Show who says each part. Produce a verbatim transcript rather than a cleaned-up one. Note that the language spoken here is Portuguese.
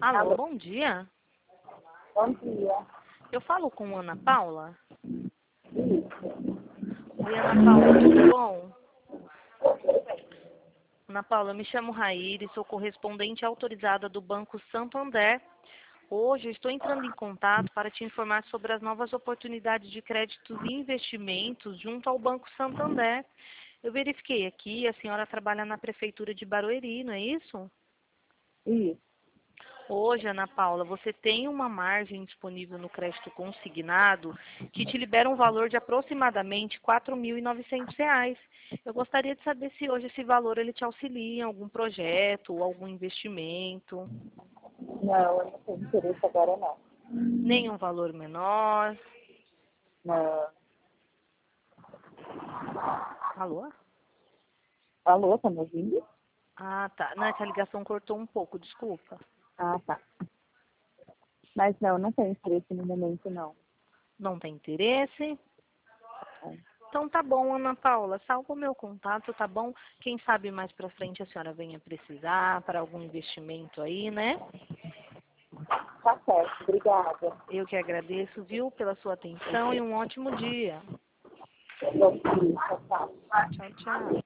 Speaker 1: Alô,
Speaker 2: Alô.
Speaker 1: bom dia.
Speaker 2: Bom dia.
Speaker 1: Eu falo com Ana Paula?
Speaker 2: Isso.
Speaker 1: Oi, Ana Paula, tudo bom? Ana Paula, eu me chamo Raíri, sou correspondente autorizada do Banco Santander. Hoje eu estou entrando em contato para te informar sobre as novas oportunidades de créditos e investimentos junto ao Banco Santander. Eu verifiquei aqui, a senhora trabalha na Prefeitura de Barueri, não é isso?
Speaker 2: Isso.
Speaker 1: Hoje, Ana Paula, você tem uma margem disponível no crédito consignado que te libera um valor de aproximadamente quatro mil e novecentos reais. Eu gostaria de saber se hoje esse valor ele te auxilia em algum projeto ou algum investimento.
Speaker 2: Não, eu não tenho interesse agora não.
Speaker 1: Nenhum valor menor.
Speaker 2: Não.
Speaker 1: Alô?
Speaker 2: Alô, tá me ouvindo?
Speaker 1: Ah, tá. Não, é que a ligação cortou um pouco, desculpa.
Speaker 2: Ah, tá. Mas não, não tenho interesse no momento não.
Speaker 1: Não tem interesse?
Speaker 2: É.
Speaker 1: Então tá bom, Ana Paula, salva o meu contato, tá bom? Quem sabe mais pra frente a senhora venha precisar para algum investimento aí, né?
Speaker 2: Tá certo, obrigada.
Speaker 1: Eu que agradeço, viu, pela sua atenção e um ótimo dia.
Speaker 2: Bom dia, tchau, tchau.
Speaker 1: Tchau, tchau.